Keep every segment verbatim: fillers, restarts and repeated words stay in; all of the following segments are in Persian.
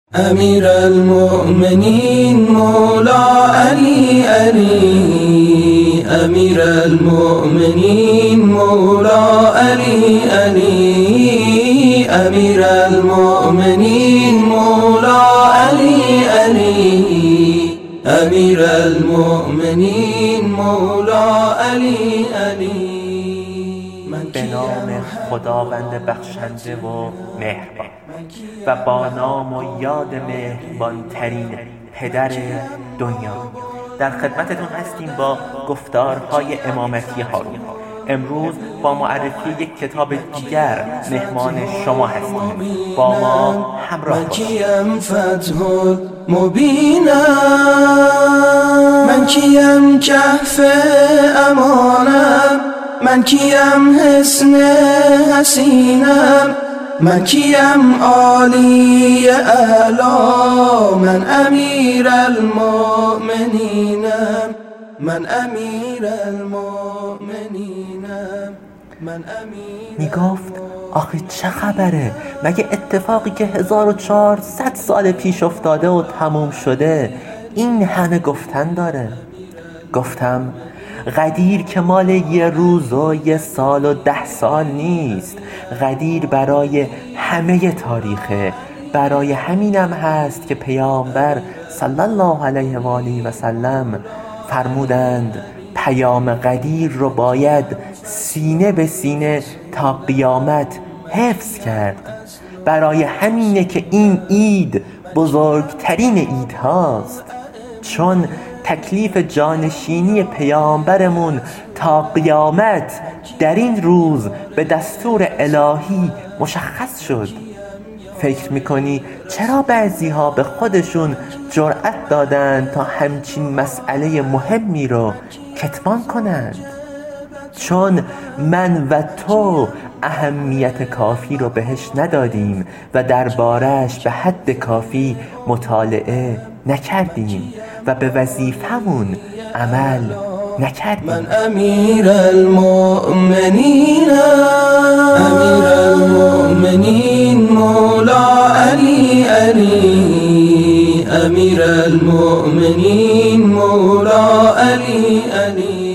امیر المؤمنین مولا علی علی، امیر المؤمنین مولا علی علی، امیر المؤمنین مولا علی علی، امیر المؤمنین مولا علی علی. به نام خداوند بخشنده و مهربان و با نام و یاد مهربان ترین پدر دنیا در خدمتتون هستیم با گفتارهای امامتی هارون. امروز با معرفی یک کتاب دیگر مهمان شما هستیم. با ما همراه باشید. من کیم فتح مبینم، من کیم کهف امانم، من کیم حسن حسینم، من کیم عالی اعلا، من امیر المؤمنینم، من امیر المؤمنینم، من امیر. میگفت آخه چه خبره؟ مگه اتفاقی که هزار و چهارصد سال پیش افتاده و تموم شده این همه گفتن داره؟ گفتم غدیر که مال یه روز و یه سال و ده سال نیست، غدیر برای همه تاریخه. برای همینم هست که پیامبر صلی الله علیه و آله و سلم فرمودند پیام غدیر رو باید سینه به سینه تا قیامت حفظ کرد. برای همینه که این عید بزرگترین عید هاست، چون تکلیف جانشینی پیامبرمون تا قیامت در این روز به دستور الهی مشخص شد. فکر میکنی چرا بعضی ها به خودشون جرأت دادن تا همچین مسئله مهمی رو کتمان کنند؟ چون من و تو اهمیت کافی رو بهش ندادیم و دربارش به حد کافی مطالعه نکردیم و به وظیفمون عمل نکردیم. من امیر المؤمنین، امیر المؤمنین مولا علی علی، امیر المؤمنین مولا علی علی.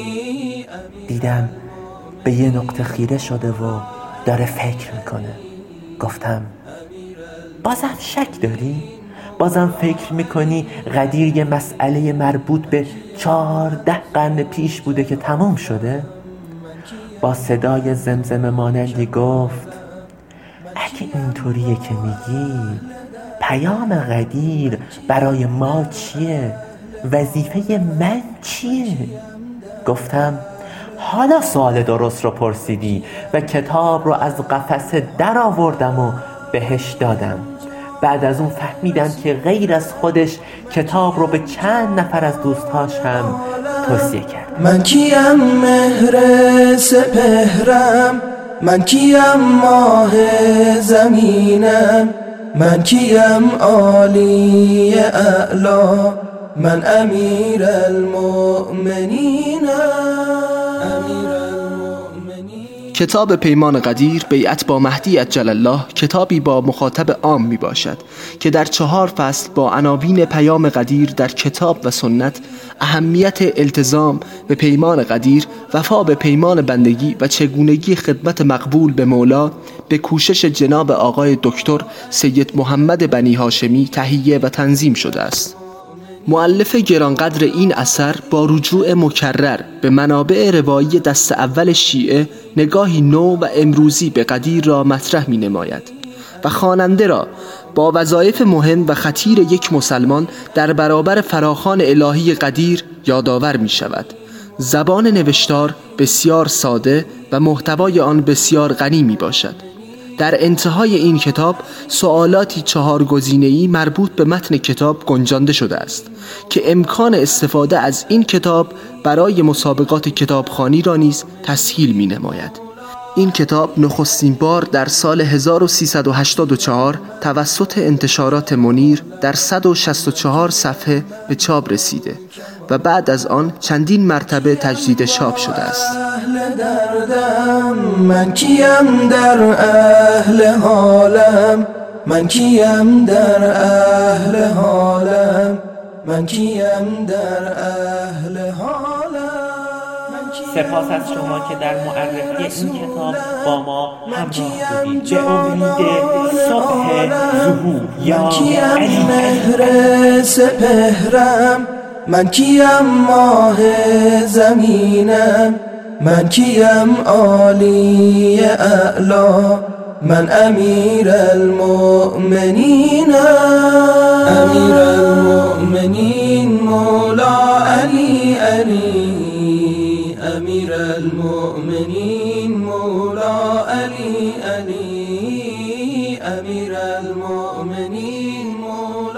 دیدم به یه نقطه خیره شده و داره فکر میکنه. گفتم بازم شک داری؟ بازم فکر میکنی غدیر یه مسئله مربوط به چهارده قرن پیش بوده که تموم شده؟ با صدای زمزمه مانندی گفت اگه اینطوریه که میگی پیام غدیر برای ما چیه؟ وظیفه من چیه؟ گفتم حالا سوال درست رو پرسیدی و کتاب رو از قفسه در آوردم و بهش دادم. بعد از اون فهمیدم که غیر از خودش کتاب رو به چند نفر از دوستاش هم توصیه کرد. من کیم مهر سپهرم، من کیم ماه زمینم، من کیم عالی اعلا، من امیر المؤمنینم، امیر المؤمنین. کتاب پیمان غدیر بیعت با مهدی عجل الله کتابی با مخاطب عام می باشد که در چهار فصل با عناوین پیام غدیر در کتاب و سنت، اهمیت التزام به پیمان غدیر، وفا به پیمان بندگی و چگونگی خدمت مقبول به مولا به کوشش جناب آقای دکتر سید محمد بنی هاشمی تهیه و تنظیم شده است. مؤلف گرانقدر این اثر با رجوع مکرر به منابع روایی دست اول شیعه نگاهی نو و امروزی به غدیر را مطرح می نماید و خواننده را با وظایف مهم و خطیر یک مسلمان در برابر فراخوان الهی غدیر یادآور می شود. زبان نوشتار بسیار ساده و محتوای آن بسیار غنی می باشد. در انتهای این کتاب سوالاتی چهار گزینه‌ای مربوط به متن کتاب گنجانده شده است که امکان استفاده از این کتاب برای مسابقات کتابخوانی را نیز تسهیل می‌نماید. این کتاب نخستین بار در سال هزار و سیصد و هشتاد و چهار توسط انتشارات منیر در صد و شصت و چهار صفحه به چاپ رسیده و بعد از آن چندین مرتبه تجدید چاپ شده است. اهل دردم من کیم در اهل حالم، من کیم در اهل حالم، من کیم در اهل حالم. سپاس از شما که در معرفی این کتاب با ما همراه بودید. به امید صبح ظهور یا من کیم مهر سپهرم، من کیم ماه زمینم، من کیم عالی اعلا، من امیر المؤمنینم. امیر المؤمنین مولا علی علی، امیر المؤمنین مولا علی علی، امیر المؤمنین مولا